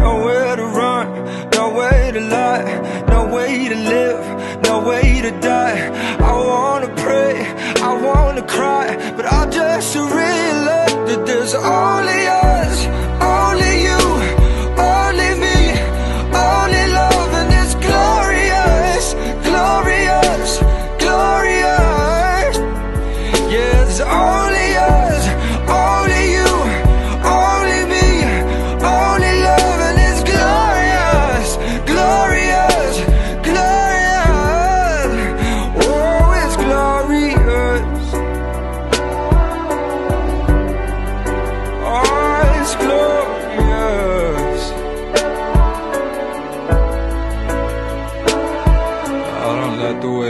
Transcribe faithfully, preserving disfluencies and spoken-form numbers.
nowhere to run, no way to lie, no way to live, no way to die. I wanna pray, I wanna cry, but I just realize that there's only